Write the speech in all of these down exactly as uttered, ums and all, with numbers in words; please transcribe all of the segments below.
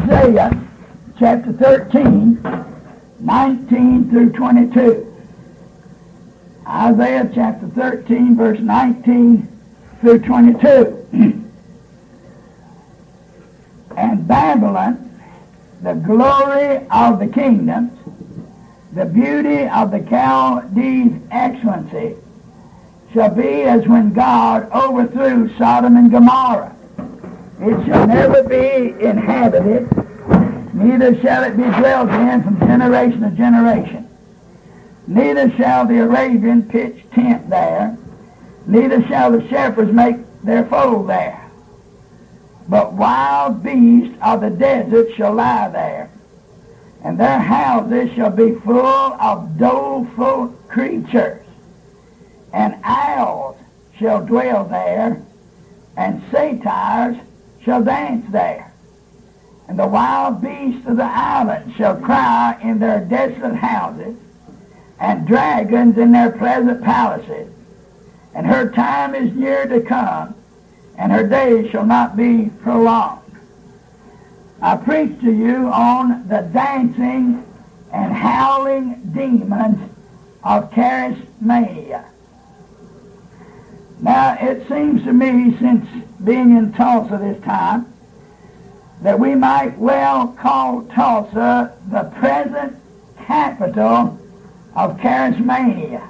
Isaiah chapter thirteen, nineteen through twenty-two. Isaiah chapter thirteen, verse nineteen through twenty-two. And Babylon, the glory of the kingdoms, the beauty of the Chaldees' excellency, shall be as when God overthrew Sodom and Gomorrah. It shall never be inhabited, neither shall it be dwelt in from generation to generation. Neither shall the Arabian pitch tent there, neither shall the shepherds make their fold there. But wild beasts of the desert shall lie there, and their houses shall be full of doleful creatures. And owls shall dwell there, and satyrs shall dance there. And the wild beasts of the island shall cry in their desolate houses, and dragons in their pleasant palaces. And her time is near to come, and her days shall not be prolonged. I preach to you on the dancing and howling demons of charismania. Now, it seems to me, since being in Tulsa this time, that we might well call Tulsa the present capital of charismania.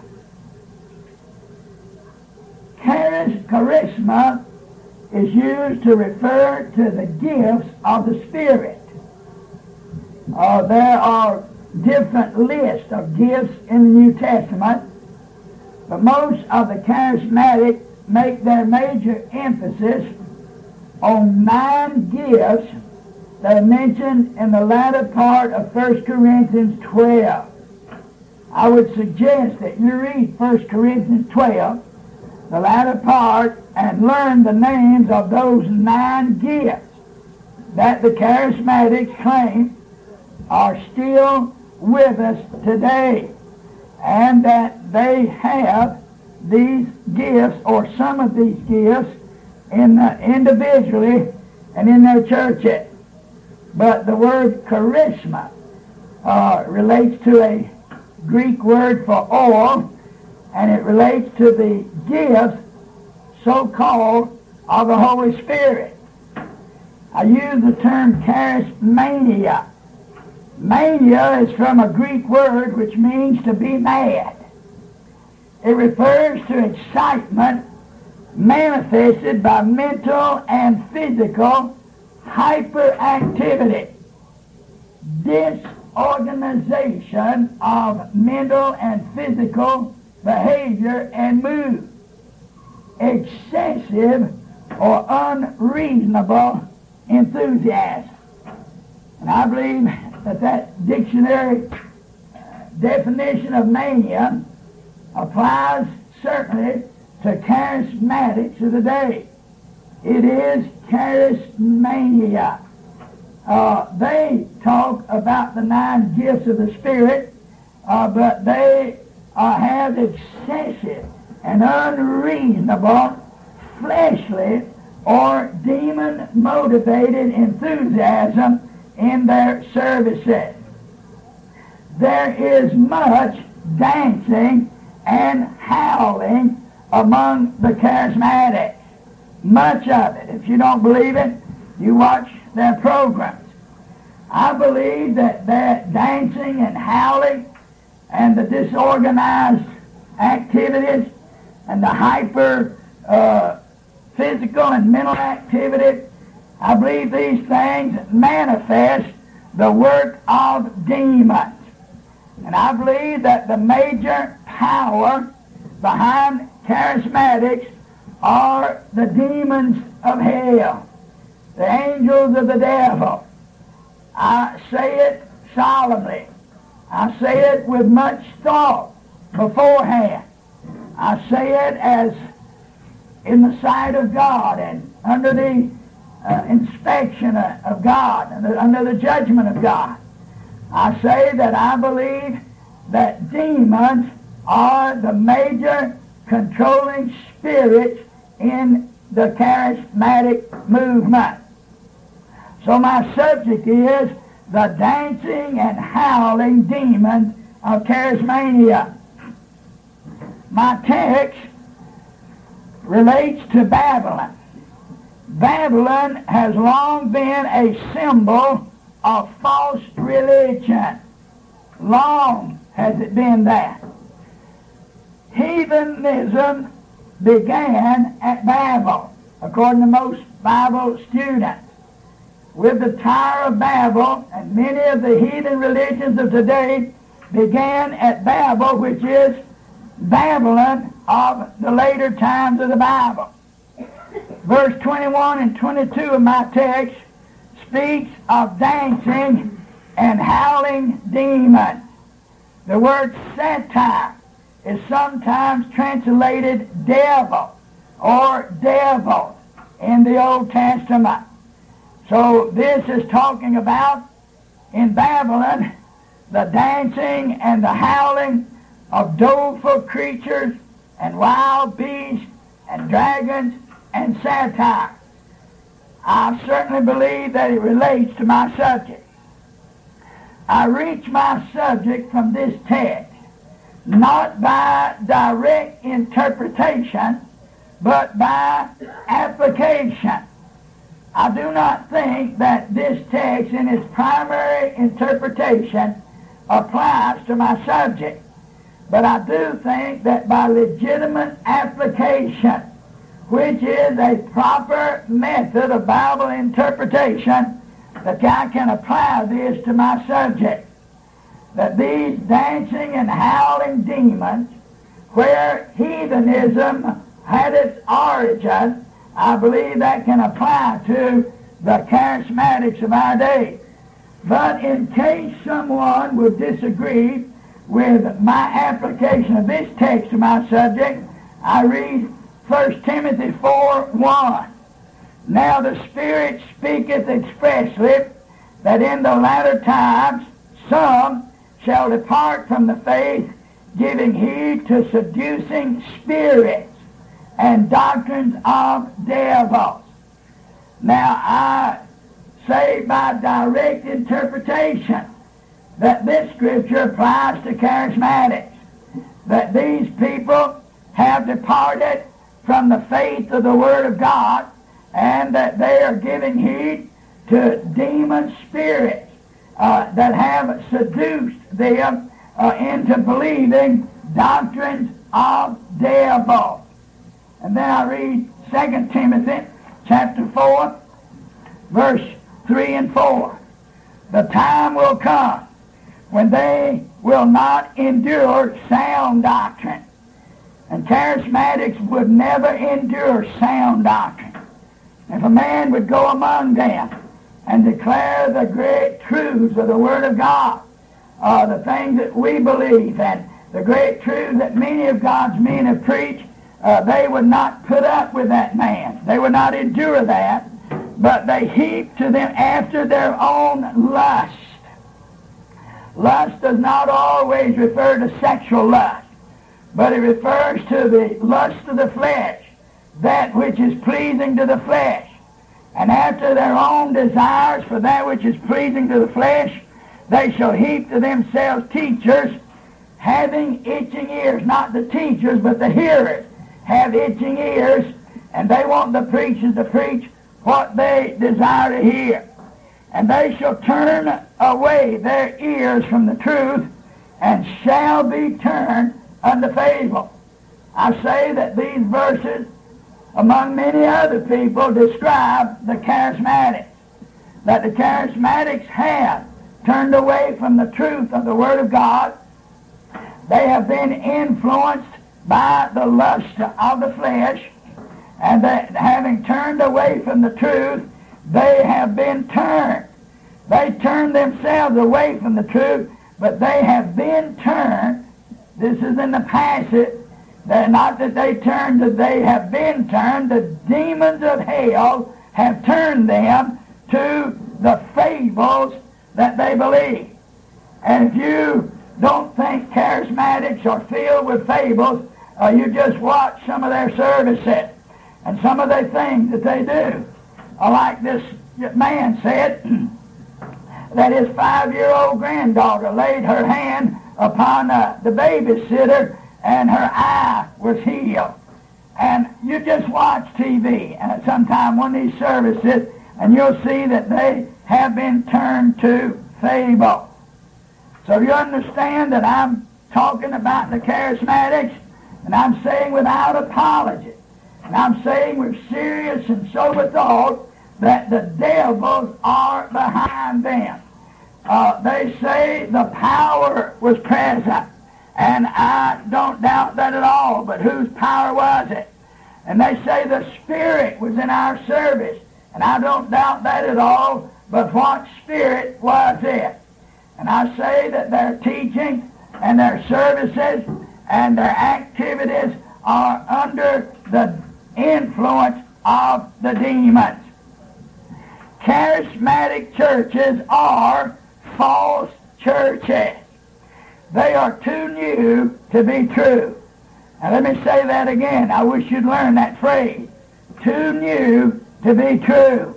Charis, charisma is used to refer to the gifts of the Spirit. Uh, there are different lists of gifts in the New Testament, but most of the charismatic make their major emphasis on nine gifts that are mentioned in the latter part of First Corinthians twelve. I would suggest that you read First Corinthians twelve, the latter part, and learn the names of those nine gifts that the charismatics claim are still with us today, and that they have these gifts, or some of these gifts, in uh, individually and in their churches. But the word charisma uh, relates to a Greek word for oil, and it relates to the gifts, so-called, of the Holy Spirit. I use the term charismania. Mania is from a Greek word which means to be mad. It refers to excitement manifested by mental and physical hyperactivity, disorganization of mental and physical behavior and mood, excessive or unreasonable enthusiasm. And I believe that that dictionary definition of mania applies certainly to charismatics of the day. It is charismania. Uh, they talk about the nine gifts of the Spirit, uh, but they uh, have excessive and unreasonable, fleshly, or demon-motivated enthusiasm in their services. There is much dancing and howling among the charismatics. Much of it. If you don't believe it, you watch their programs. I believe that their dancing and howling and the disorganized activities and the hyper uh, physical and mental activity, I believe these things manifest the work of demons. And I believe that the major power behind charismatics are the demons of hell, the angels of the devil. I say it solemnly. I say it with much thought beforehand. I say it as in the sight of God and under the uh, inspection of God, and under the judgment of God. I say that I believe that demons are the major controlling spirits in the charismatic movement. So my subject is the dancing and howling demons of charismania. My text relates to Babylon. Babylon has long been a symbol of false religion. Long has it been that. Heathenism began at Babel, according to most Bible students. With the Tower of Babel, and many of the heathen religions of today began at Babel, which is Babylon of the later times of the Bible. Verse twenty-one and twenty-two of my text speaks of dancing and howling demons. The word satire is sometimes translated devil or devil in the Old Testament. So this is talking about, in Babylon, the dancing and the howling of doleful creatures and wild beasts and dragons and satire. I certainly believe that it relates to my subject. I reach my subject from this text, not by direct interpretation, but by application. I do not think that this text in its primary interpretation applies to my subject, but I do think that by legitimate application, which is a proper method of Bible interpretation, that I can apply this to my subject. That these dancing and howling demons, where heathenism had its origin, I believe that can apply to the charismatics of our day. But in case someone would disagree with my application of this text to my subject, I read First Timothy four one. Now the Spirit speaketh expressly that in the latter times some shall depart from the faith, giving heed to seducing spirits and doctrines of devils. Now I say by direct interpretation that this scripture applies to charismatics, that these people have departed from the faith of the Word of God, and that they are giving heed to demon spirits uh, that have seduced them uh, into believing doctrines of devils. And then I read Second Timothy chapter four, verse three and four. The time will come when they will not endure sound doctrine. And charismatics would never endure sound doctrine. If a man would go among them and declare the great truths of the Word of God, uh, the things that we believe, and the great truths that many of God's men have preached, uh, they would not put up with that man. They would not endure that, but they heap to them after their own lust. Lust does not always refer to sexual lust, but it refers to the lust of the flesh, that which is pleasing to the flesh. And after their own desires for that which is pleasing to the flesh, they shall heap to themselves teachers having itching ears. Not the teachers, but the hearers have itching ears, and they want the preachers to preach what they desire to hear. And they shall turn away their ears from the truth, and shall be turned unto fable. I say that these verses, among many other people, describe the charismatics. That the charismatics have turned away from the truth of the Word of God. They have been influenced by the lust of the flesh, and that having turned away from the truth, they have been turned. They turned themselves away from the truth, but they have been turned. This is in the passive. They're not that they turned, that they have been turned. The demons of hell have turned them to the fables that they believe. And if you don't think charismatics are filled with fables, uh, you just watch some of their services and some of the things that they do. Uh, like this man said that his five-year-old granddaughter laid her hand upon uh, the babysitter and her eye was healed. And you just watch T V at sometime one of these services and you'll see that they have been turned to fable. So you understand that I'm talking about the charismatics, and I'm saying without apology, and I'm saying with serious and sober thought that the devils are behind them. Uh, they say the power was present, and I don't doubt that at all, but whose power was it? And they say the Spirit was in our service, and I don't doubt that at all, but what Spirit was it? And I say that their teaching and their services and their activities are under the influence of the demons. Charismatic churches are false churches. They are too new to be true. Now let me say that again. I wish you'd learn that phrase. Too new to be true.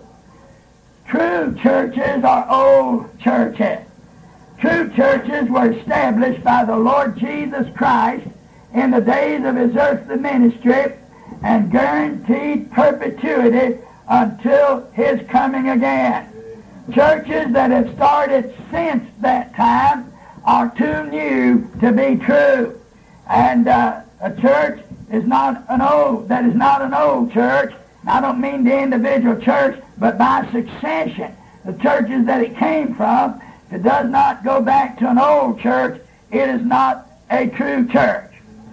True churches are old churches. True churches were established by the Lord Jesus Christ in the days of his earthly ministry and guaranteed perpetuity until his coming again. Churches that have started since that time are too new to be true. And uh, a church is not an old, that is not an old church. I don't mean the individual church, but by succession. The churches that it came from, if it does not go back to an old church, it is not a true church.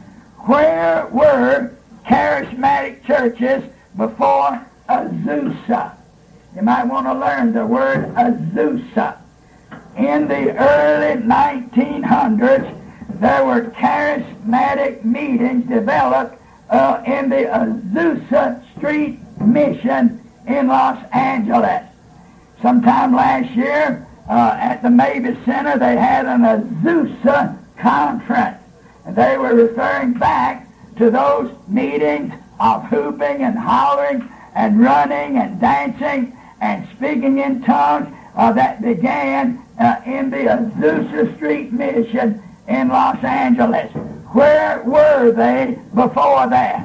Where were charismatic churches before Azusa? You might want to learn the word Azusa. In the early nineteen hundreds, there were charismatic meetings developed uh, in the Azusa Street Mission in Los Angeles. Sometime last year, uh, at the Mavis Center, they had an Azusa conference. And they were referring back to those meetings of hooping and hollering and running and dancing and speaking in tongues uh, that began uh, in the Azusa Street Mission in Los Angeles. Where were they before that?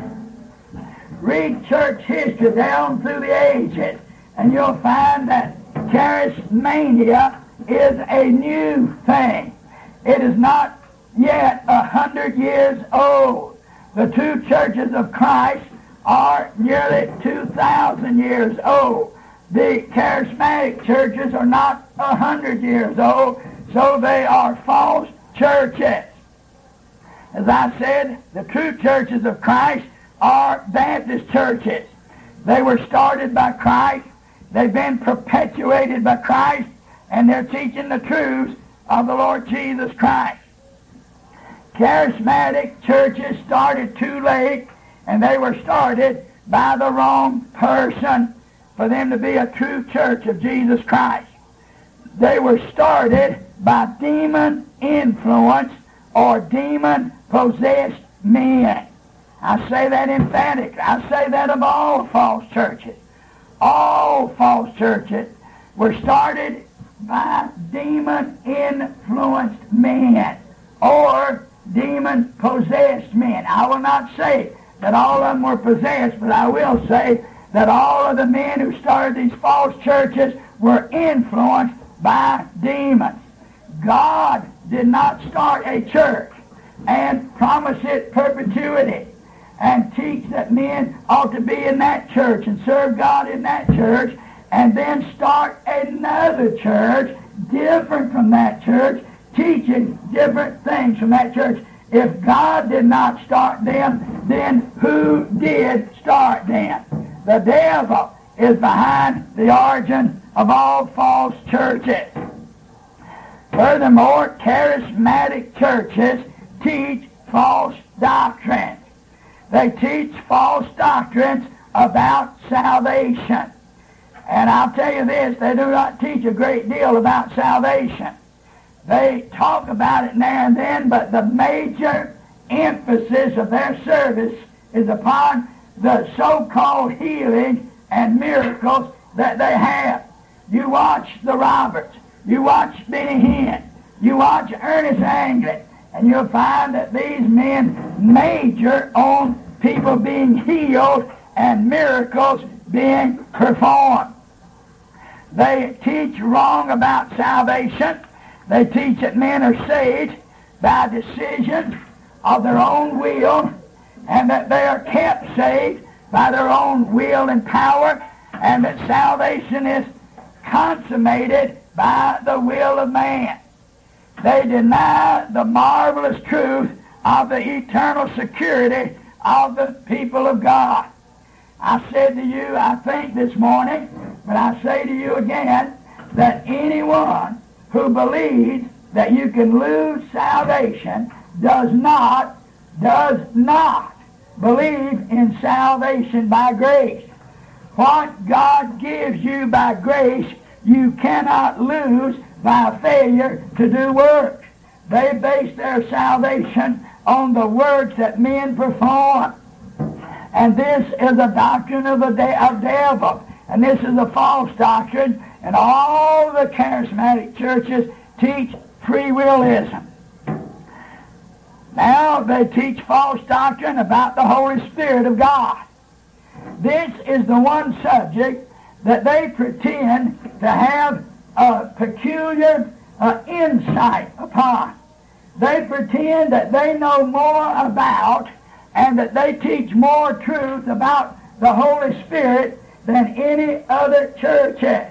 Read church history down through the ages, and you'll find that charismania is a new thing. It is not yet a hundred years old. The two churches of Christ are nearly two thousand years old. The charismatic churches are not a hundred years old, so they are false churches. As I said, the true churches of Christ are Baptist churches. They were started by Christ. They've been perpetuated by Christ, and they're teaching the truths of the Lord Jesus Christ. Charismatic churches started too late, and they were started by the wrong person for them to be a true church of Jesus Christ. They were started by demon-influenced or demon-possessed men. I say that emphatically. I say that of all false churches. All false churches were started by demon-influenced men or demon-possessed men. I will not say that all of them were possessed, but I will say that all of the men who started these false churches were influenced by demons. God did not start a church and promise it perpetuity and teach that men ought to be in that church and serve God in that church, and then start another church different from that church, teaching different things from that church. If God did not start them, then who did start them? The devil is behind the origin of all false churches. Furthermore, charismatic churches teach false doctrines. They teach false doctrines about salvation. And I'll tell you this, they do not teach a great deal about salvation. They talk about it now and then, but the major emphasis of their service is upon the so-called healing and miracles that they have. You watch the Roberts. You watch Benny Hinn. You watch Ernest Anglin. And you'll find that these men major on people being healed and miracles being performed. They teach wrong about salvation. They teach that men are saved by decision of their own will, and that they are kept saved by their own will and power, and that salvation is consummated by the will of man. They deny the marvelous truth of the eternal security of the people of God. I said to you, I think this morning, but I say to you again, that anyone who believes that you can lose salvation does not, does not believe in salvation by grace. What God gives you by grace, you cannot lose by failure to do works. They base their salvation on the works that men perform. And this is a doctrine of a de- of devil. And this is a false doctrine. And all the charismatic churches teach free willism. Now they teach false doctrine about the Holy Spirit of God. This is the one subject that they pretend to have a peculiar uh, insight upon. They pretend that they know more about and that they teach more truth about the Holy Spirit than any other church has.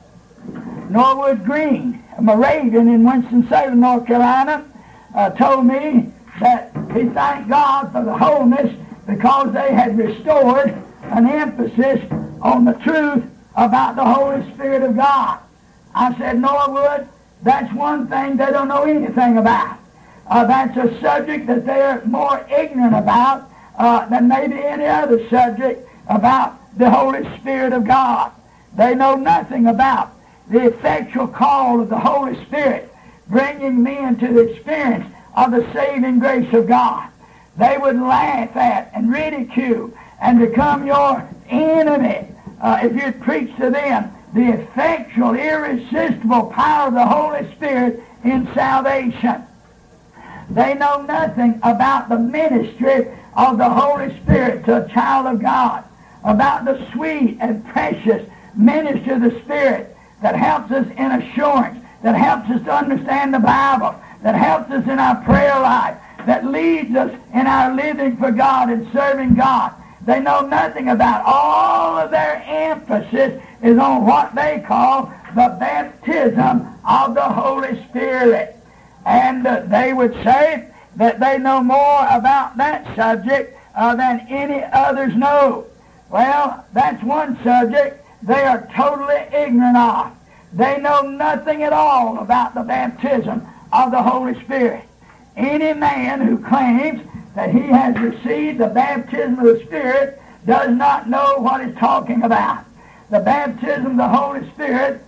Norwood Green, a Moravian in Winston-Salem, North Carolina, uh, told me that he thanked God for the wholeness because they had restored an emphasis on the truth about the Holy Spirit of God. I said, Norwood, that's one thing they don't know anything about. Uh, that's a subject that they're more ignorant about uh, than maybe any other subject about the Holy Spirit of God. They know nothing about the effectual call of the Holy Spirit bringing men to the experience of the saving grace of God. They would laugh at and ridicule and become your enemy uh, if you'd preach to them the effectual, irresistible power of the Holy Spirit in salvation. They know nothing about the ministry of the Holy Spirit to a child of God, about the sweet and precious ministry of the Spirit that helps us in assurance, that helps us to understand the Bible, that helps us in our prayer life, that leads us in our living for God and serving God. They know nothing about. All of their emphasis is on what they call the baptism of the Holy Spirit. And uh, they would say that they know more about that subject uh, than any others know. Well, that's one subject they are totally ignorant of. They know nothing at all about the baptism of the Holy Spirit. Any man who claims that he has received the baptism of the Spirit does not know what he's talking about. The baptism of the Holy Spirit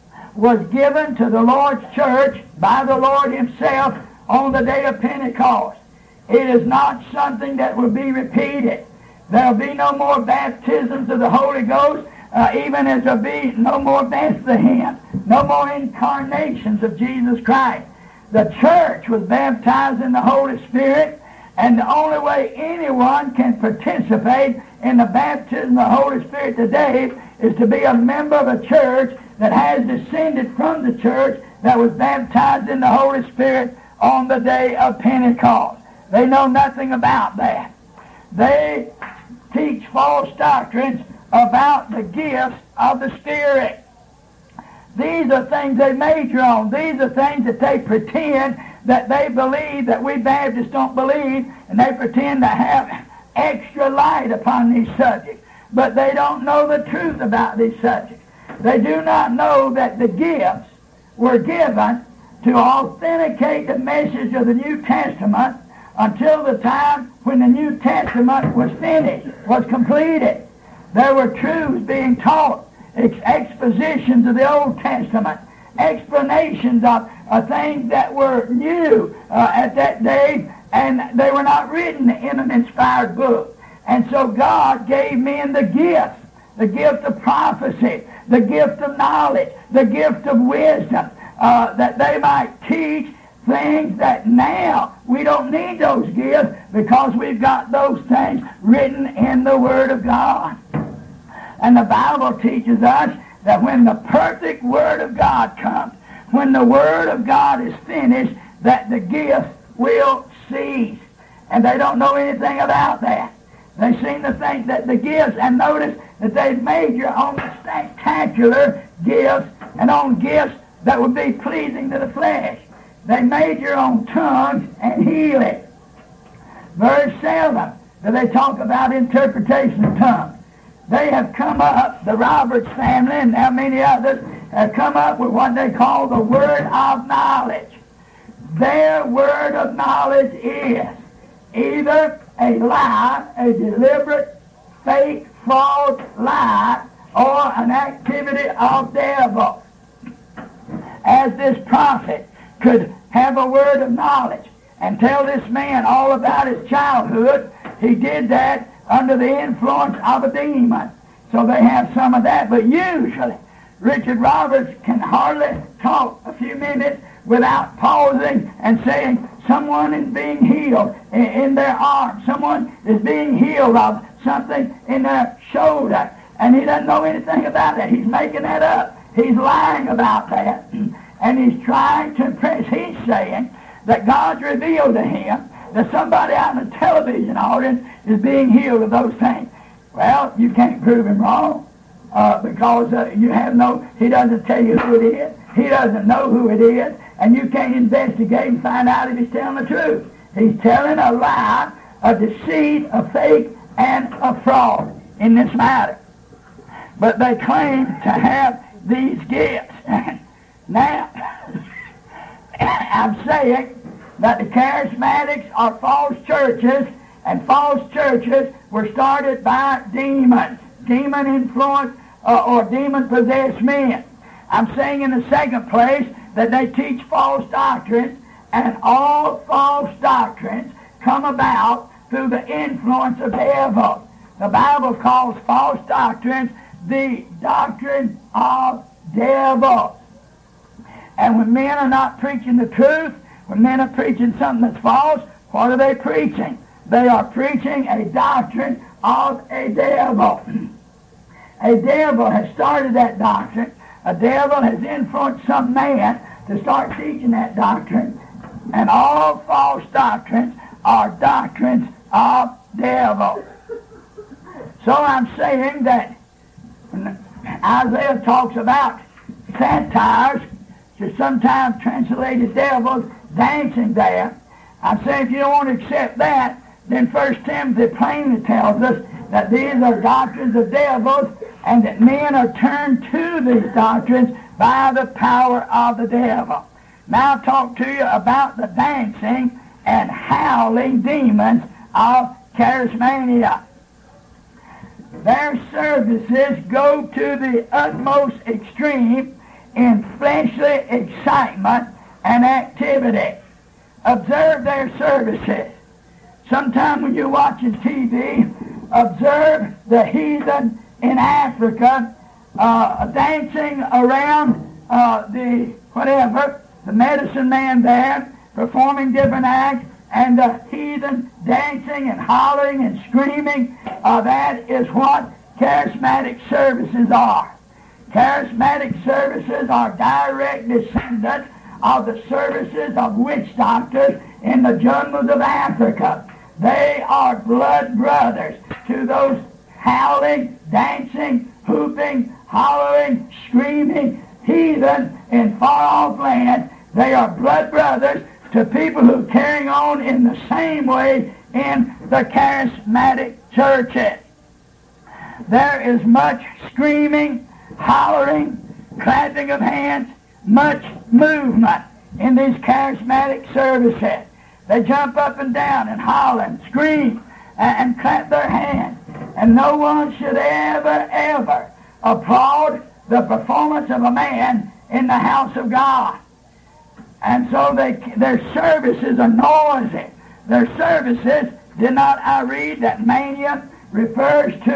was given to the Lord's church by the Lord himself on the day of Pentecost. It is not something that will be repeated. There will be no more baptisms of the Holy Ghost, uh, even as there will be no more Bethlehem, no more incarnations of Jesus Christ. The church was baptized in the Holy Spirit, and the only way anyone can participate in the baptism of the Holy Spirit today is to be a member of a church that has descended from the church that was baptized in the Holy Spirit on the day of Pentecost. They know nothing about that. They teach false doctrines about the gifts of the Spirit. These are things they major on. These are things that they pretend that they believe that we Baptists don't believe, and they pretend to have extra light upon these subjects. But they don't know the truth about these subjects. They do not know that the gifts were given to authenticate the message of the New Testament until the time when the New Testament was finished, was completed. There were truths being taught, ex- expositions of the Old Testament, explanations of, of things that were new uh, at that day, and they were not written in an inspired book. And so God gave men the gifts, the gift of prophecy, the gift of knowledge, the gift of wisdom, uh, that they might teach things that now we don't need those gifts because we've got those things written in the Word of God. And the Bible teaches us that when the perfect Word of God comes, when the Word of God is finished, that the gifts will cease. And they don't know anything about that. They seem to think that the gifts, and notice that they've major on the spectacular gifts and on gifts that would be pleasing to the flesh. They major on tongues and healing. Very seldom do they talk about interpretation of tongues. They have come up, the Roberts family and now many others, have come up with what they call the word of knowledge. Their word of knowledge is either a lie, a deliberate, fake, false lie, or an activity of devil. As this prophet could have a word of knowledge and tell this man all about his childhood, he did that under the influence of a demon. So they have some of that. But usually, Richard Roberts can hardly talk a few minutes without pausing and saying, someone is being healed in, in their arm. Someone is being healed of something in their shoulder. And he doesn't know anything about that. He's making that up. He's lying about that. And he's trying to impress. He's saying that God's revealed to him that somebody out in the television audience is being healed of those things. Well, you can't prove him wrong uh, because uh, you have no, he doesn't tell you who it is. He doesn't know who it is, and you can't investigate and find out if he's telling the truth. He's telling a lie, a deceit, a fake, and a fraud in this matter. But they claim to have these gifts. Now, I'm saying that the charismatics are false churches, and false churches were started by demons, demon-influenced uh, or demon-possessed men. I'm saying in the second place that they teach false doctrines, and all false doctrines come about through the influence of devils. The Bible calls false doctrines the doctrine of devils. And when men are not preaching the truth, when men are preaching something that's false, what are they preaching? They are preaching a doctrine of a devil. A devil has started that doctrine. A devil has influenced some man to start teaching that doctrine. And all false doctrines are doctrines of devils. So I'm saying that when Isaiah talks about satyrs, which is sometimes translated devils, dancing there, I'm saying if you don't want to accept that, then First Timothy plainly tells us that these are doctrines of devils and that men are turned to these doctrines by the power of the devil. Now I'll talk to you about the dancing and howling demons of charismania. Their services go to the utmost extreme in fleshly excitement and activity. Observe their services. Sometime when you're watching T V, observe the heathen in Africa uh, dancing around uh, the whatever, the medicine man there, performing different acts, and the heathen dancing and hollering and screaming. Uh, that is what charismatic services are. Charismatic services are direct descendants of the services of witch doctors in the jungles of Africa. They are blood brothers to those howling, dancing, hooping, hollering, screaming heathen in far-off lands. They are blood brothers to people who are carrying on in the same way in the charismatic churches. There is much screaming, hollering, clapping of hands, much movement in these charismatic services. They jump up and down and holler and scream and, and clap their hands. And no one should ever, ever applaud the performance of a man in the house of God. And so they, their services are noisy. Their services, did not I read that mania refers to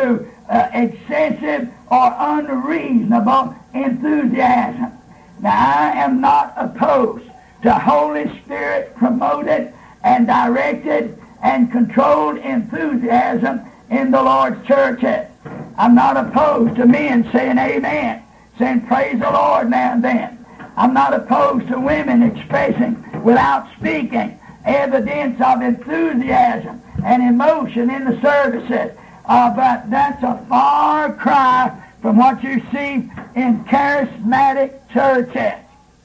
uh, excessive or unreasonable enthusiasm. Now, I am not opposed to Holy Spirit promoted and directed and controlled enthusiasm in the Lord's churches. I'm not opposed to men saying amen, saying praise the Lord now and then. I'm not opposed to women expressing without speaking evidence of enthusiasm and emotion in the services. Uh, but that's a far cry from what you see in charismatic churches.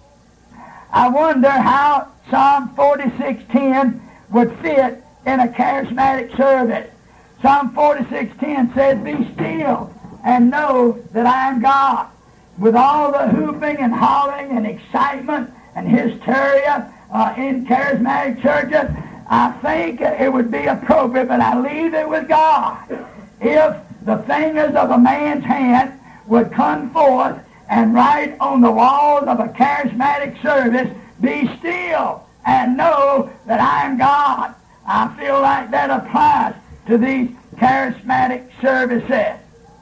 I wonder how Psalm forty-six ten would fit in a charismatic service. Psalm forty-six ten says, "Be still and know that I am God." With all the hooping and hollering and excitement and hysteria uh, in charismatic churches, I think it would be appropriate, but I leave it with God, if the fingers of a man's hand would come forth and write on the walls of a charismatic service, "Be still and know that I am God." I feel like that applies to these charismatic services.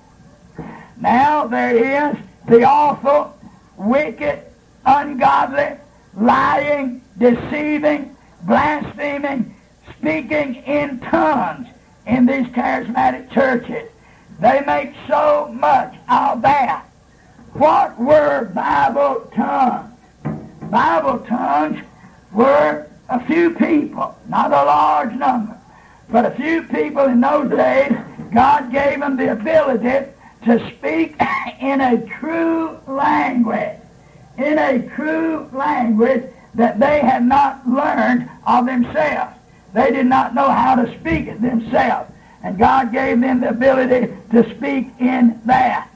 Now there is the awful, wicked, ungodly, lying, deceiving, blaspheming, speaking in tongues in these charismatic churches. They make so much of that. What were Bible tongues? Bible tongues were a few people, not a large number, but a few people in those days. God gave them the ability to speak in a true language, in a true language that they had not learned of themselves. They did not know how to speak it themselves, and God gave them the ability to speak in that.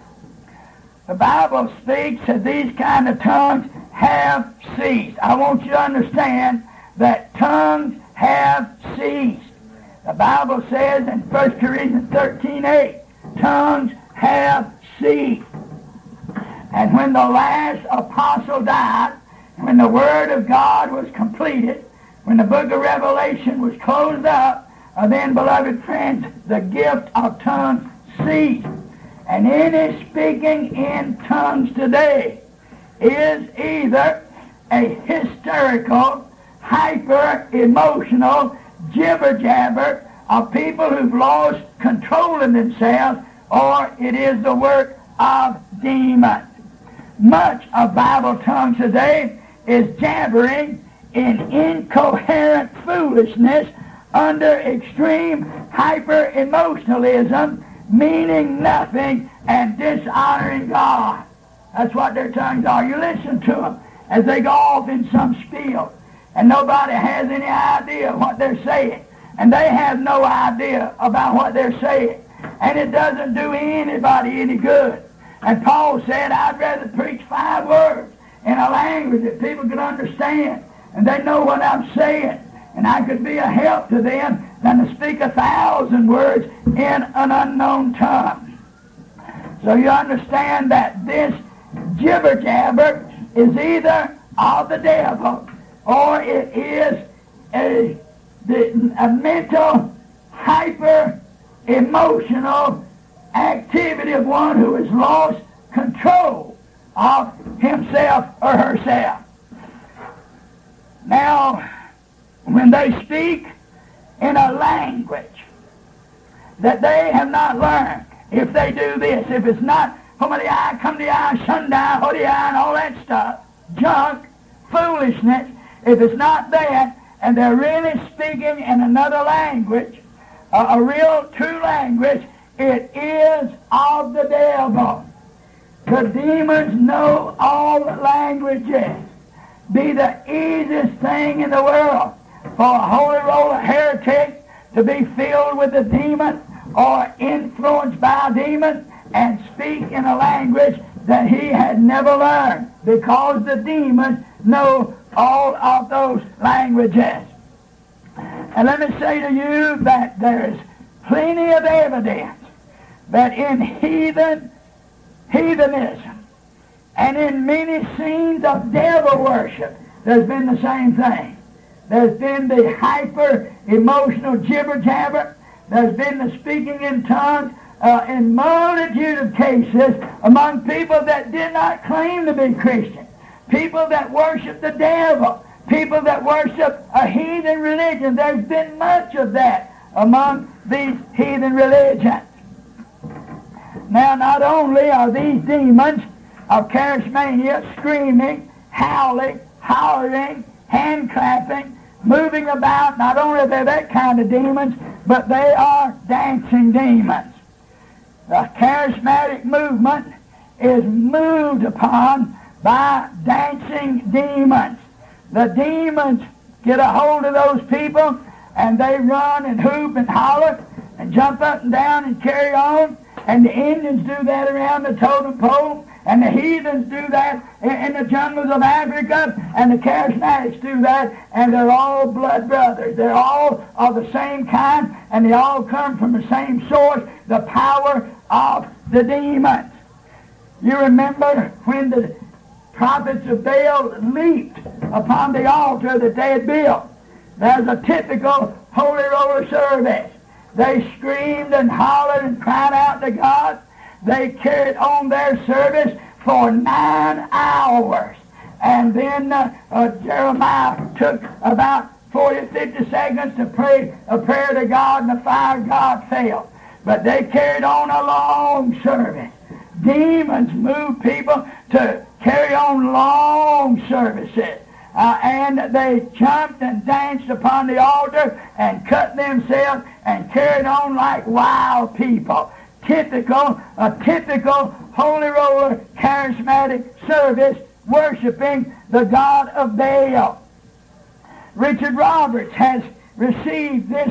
The Bible speaks that these kind of tongues have ceased. I want you to understand that tongues have ceased. The Bible says in First Corinthians thirteen eight, tongues have ceased. And when the last apostle died, when the Word of God was completed, when the book of Revelation was closed up, uh, then, beloved friends, the gift of tongues ceased. And any speaking in tongues today is either a hysterical, hyper-emotional jibber-jabber of people who've lost control of themselves, or it is the work of demons. Much of Bible tongues today is jabbering in incoherent foolishness under extreme hyper-emotionalism, meaning nothing and dishonoring God. That's what their tongues are. You listen to them as they go off in some spiel, and nobody has any idea what they're saying, and they have no idea about what they're saying, and it doesn't do anybody any good. And Paul said, I'd rather preach five words in a language that people can understand, and they know what I'm saying, and I could be a help to them, than to speak a thousand words in an unknown tongue. So you understand that this jibber-jabber is either of the devil, or it is a, the, a mental, hyper-emotional activity of one who has lost control of himself or herself. Now, when they speak in a language that they have not learned, if they do this, if it's not Homadiah, Cumdiah, Shundai, Hodiah, and all that stuff, junk, foolishness, if it's not that, and they're really speaking in another language, a, a real true language, it is of the devil. The demons know all languages. Be the easiest thing in the world for a holy roller heretic to be filled with a demon or influenced by a demon and speak in a language that he had never learned, because the demons know all of those languages. And let me say to you that there is plenty of evidence that in heathen, heathenism and in many scenes of devil worship, there's been the same thing. There's been the hyper-emotional jibber-jabber. There's been the speaking in tongues uh, in multitude of cases among people that did not claim to be Christian, people that worship the devil, people that worship a heathen religion. There's been much of that among these heathen religions. Now, not only are these demons of charismania screaming, howling, hollering, hand clapping, moving about, not only are they that kind of demons, but they are dancing demons. The charismatic movement is moved upon by dancing demons. The demons get a hold of those people, and they run and hoop and holler and jump up and down and carry on. And the Indians do that around the totem pole, and the heathens do that in, in the jungles of Africa, and the charismatics do that, and they're all blood brothers. They're all of the same kind, and they all come from the same source, the power of the demons. You remember when the prophets of Baal leaped upon the altar that they had built. There's a typical holy roller service. They screamed and hollered and cried out to God. They carried on their service for nine hours. And then uh, uh, Jeremiah took about forty, fifty seconds to pray a prayer to God, and the fire of God fell. But they carried on a long service. Demons move people to carry on long services. Uh, and they jumped and danced upon the altar and cut themselves and carried on like wild people. Typical, a typical holy roller charismatic service worshiping the god of Baal. Richard Roberts has received this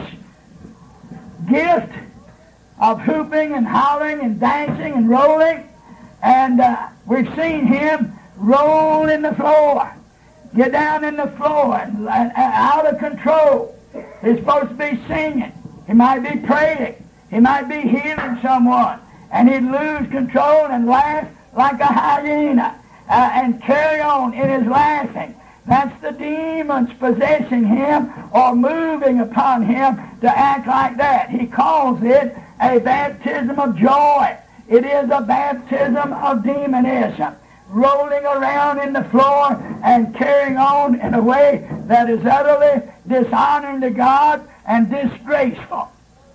gift of hooping and hollering and dancing and rolling, and uh, we've seen him roll in the floor, get down in the floor, and, and, and out of control. He's supposed to be singing. He might be praying. He might be healing someone, and he'd lose control and laugh like a hyena uh, and carry on in his laughing. That's the demons possessing him or moving upon him to act like that. He calls it a baptism of joy. It is a baptism of demonism, rolling around in the floor and carrying on in a way that is utterly dishonoring to God and disgraceful.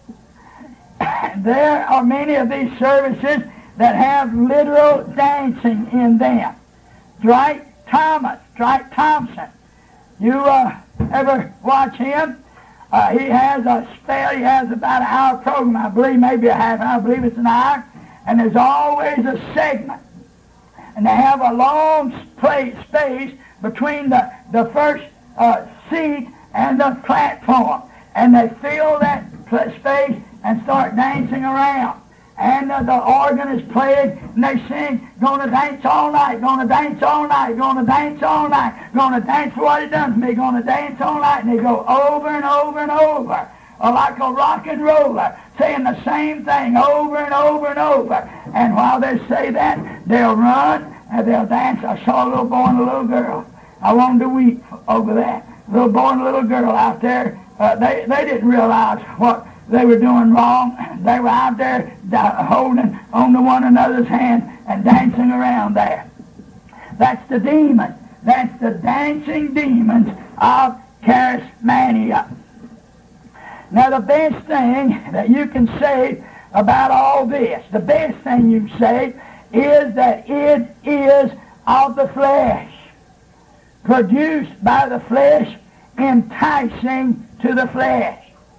There are many of these services that have literal dancing in them. Dwight Thomas, Dwight Thompson, you uh, ever watch him? Uh, he has a spell, he has about an hour program, I believe, maybe a half hour, I believe it's an hour, and there's always a segment. And they have a long sp- space between the, the first uh, seat and the platform. And they fill that pl- space and start dancing around. And uh, the organ is played, and they sing, gonna dance all night, gonna dance all night, gonna dance all night, gonna dance for what he done for me, gonna dance all night. And they go over and over and over, uh, like a rock and roller, saying the same thing over and over and over. And while they say that, they'll run and they'll dance. I saw a little boy and a little girl. I wanted to weep over that. A little boy and a little girl out there, uh, they, they didn't realize what they were doing wrong. They were out there holding on to one another's hand and dancing around there. That's the demon. That's the dancing demons of charismania. Now, the best thing that you can say about all this, the best thing you can say is that it is of the flesh, produced by the flesh, enticing to the flesh.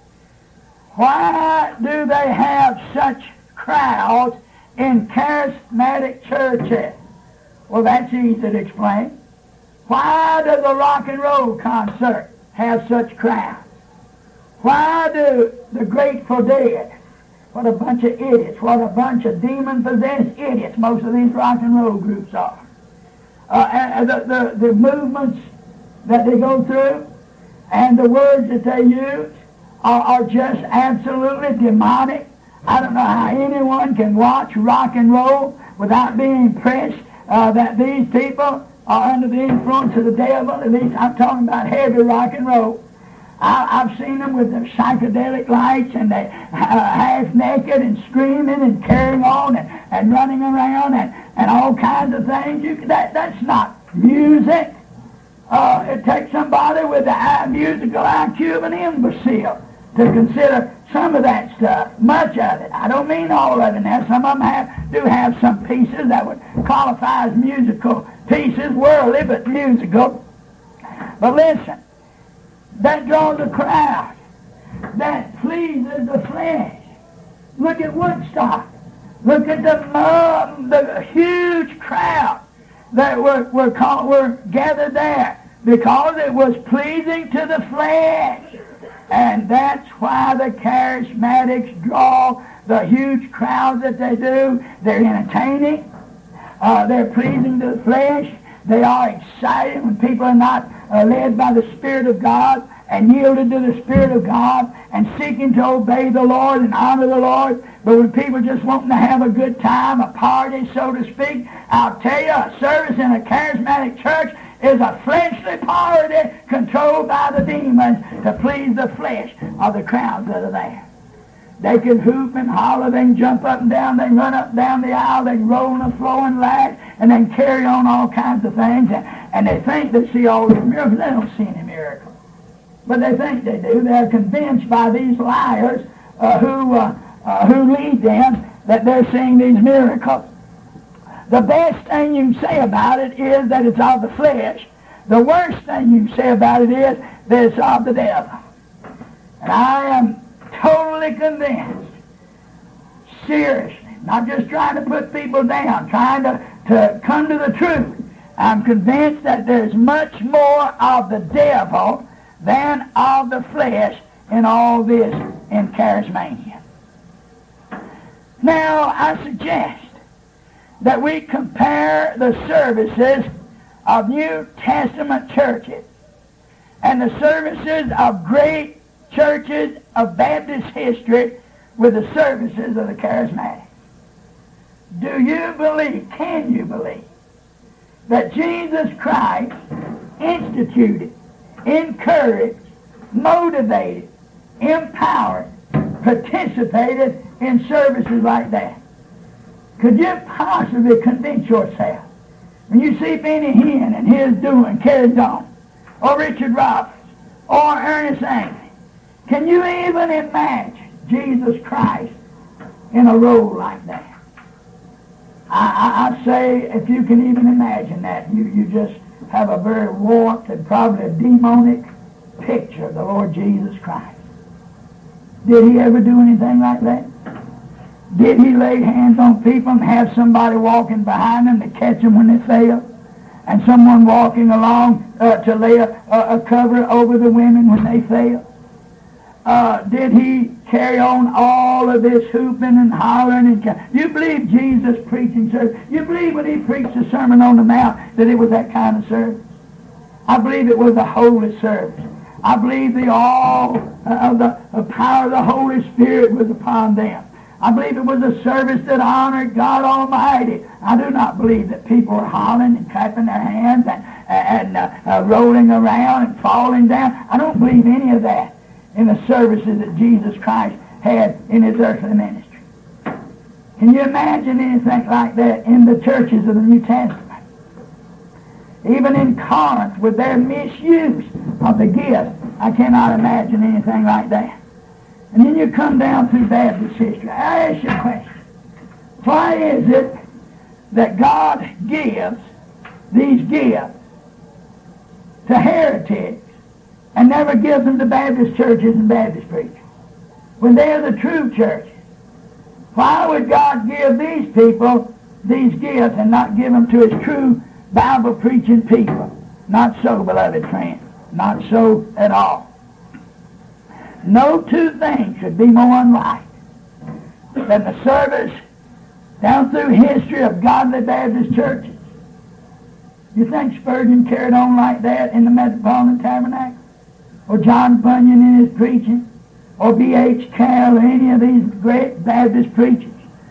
Why do they have such crowds in charismatic churches? Well, that's easy to explain. Why does a rock and roll concert have such crowds? Why do the Grateful Dead, what a bunch of idiots, what a bunch of demon-possessed idiots most of these rock and roll groups are. Uh, and the, the, the movements that they go through and the words that they use are, are just absolutely demonic. I don't know how anyone can watch rock and roll without being impressed uh, that these people are under the influence of the devil. At least I'm talking about heavy rock and roll. I, I've seen them with their psychedelic lights, and they uh, half naked and screaming and carrying on and, and running around and, and all kinds of things. You, that, that's not music. Uh, it takes somebody with a musical I Q of an imbecile to consider some of that stuff, much of it. I don't mean all of it now. Some of them have, do have some pieces that would qualify as musical pieces, worldly but musical. But listen, that draws a crowd. That pleases the flesh. Look at Woodstock. Look at the, uh, the huge crowd that were, were, called, were gathered there because it was pleasing to the flesh. And that's why the charismatics draw the huge crowds that they do. They're entertaining. Uh, they're pleasing to the flesh. They are excited when people are not uh, led by the Spirit of God and yielded to the Spirit of God and seeking to obey the Lord and honor the Lord. But when people just wanting to have a good time, a party, so to speak, I'll tell you, a service in a charismatic church is a fleshly party controlled by the demons to please the flesh of the crowds that are there. They can hoop and holler, they can jump up and down, they can run up and down the aisle, they can roll on the floor and laugh, and then carry on all kinds of things. And, and they think they see all these miracles. They don't see any miracles. But they think they do. They're convinced by these liars uh, who, uh, uh, who lead them that they're seeing these miracles. The best thing you can say about it is that it's of the flesh. The worst thing you can say about it is that it's of the devil. And I am totally convinced, seriously, not just trying to put people down, trying to, to come to the truth. I'm convinced that there's much more of the devil than of the flesh in all this in charismania. Now, I suggest that we compare the services of New Testament churches and the services of great churches of Baptist history with the services of the charismatics. Do you believe, can you believe, that Jesus Christ instituted, encouraged, motivated, empowered, participated in services like that? Could you possibly convince yourself, when you see Benny Hinn and his doing carries on, or Richard Roberts, or Ernest Angley, can you even imagine Jesus Christ in a role like that? I, I, I say, if you can even imagine that, you, you just have a very warped and probably a demonic picture of the Lord Jesus Christ. Did he ever do anything like that? Did he lay hands on people and have somebody walking behind them to catch them when they fell? And someone walking along uh, to lay a, a, a cover over the women when they fell? Uh, did he carry on all of this hooping and hollering? And you believe Jesus preaching service? You believe when he preached the Sermon on the Mount that it was that kind of service? I believe it was a holy service. I believe the all of the, the power of the Holy Spirit was upon them. I believe it was a service that honored God Almighty. I do not believe that people were hollering and clapping their hands and, and uh, uh, rolling around and falling down. I don't believe any of that in the services that Jesus Christ had in his earthly ministry. Can you imagine anything like that in the churches of the New Testament? Even in Corinth, with their misuse of the gift, I cannot imagine anything like that. And then you come down through Baptist history. I ask you a question. Why is it that God gives these gifts to heretics and never gives them to Baptist churches and Baptist preachers when they are the true churches? Why would God give these people these gifts and not give them to his true Bible-preaching people? Not so, beloved friends. Not so at all. No two things should be more unlike than the service down through history of godly Baptist churches. You think Spurgeon carried on like that in the Metropolitan Tabernacle? Or John Bunyan in his preaching? Or B H Carroll or any of these great Baptist preachers?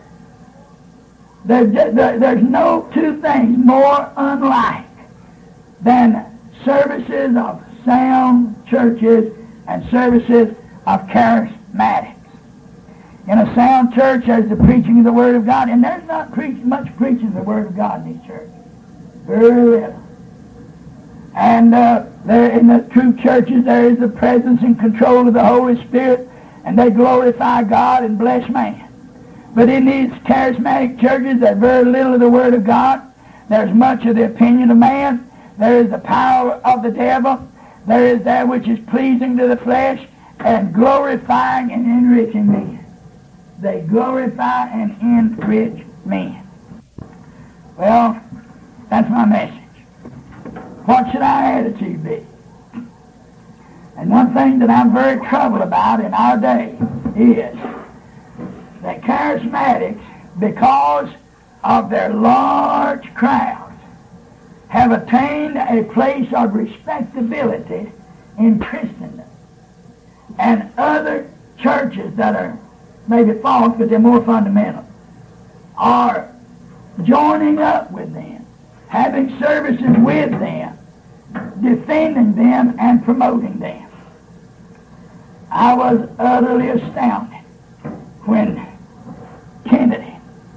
There's, there's no two things more unlike than services of sound churches and services of charismatics. In a sound church, there's the preaching of the Word of God, and there's not preach, much preaching of the Word of God in these churches. Very little. And uh, there in the true churches, there is the presence and control of the Holy Spirit, and they glorify God and bless man. But in these charismatic churches, there's very little of the Word of God. There's much of the opinion of man. There is the power of the devil. There is that which is pleasing to the flesh and glorifying and enriching men. They glorify and enrich men. Well, that's my message. What should our attitude be? And one thing that I'm very troubled about in our day is that charismatics, because of their large crowds, have attained a place of respectability in Christendom. And other churches that are maybe false, but they're more fundamental, are joining up with them, having services with them, defending them and promoting them. I was utterly astounded when Kennedy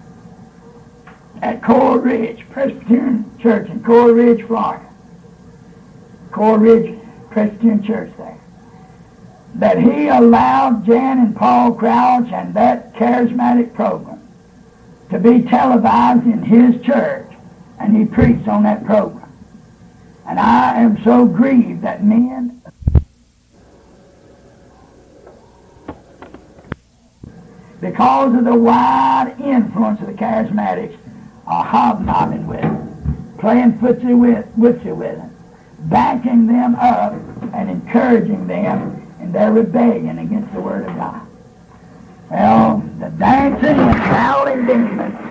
at Coral Ridge Presbyterian Church in Coral Ridge, Florida, Coral Ridge Presbyterian Church there, that he allowed Jan and Paul Crouch and that charismatic program to be televised in his church, and he preached on that program. And I am so grieved that men, because of the wide influence of the charismatics, are hobnobbing with them, playing footsie with, footsie with them, backing them up and encouraging them in their rebellion against the Word of God. Well, the dancing and howling demons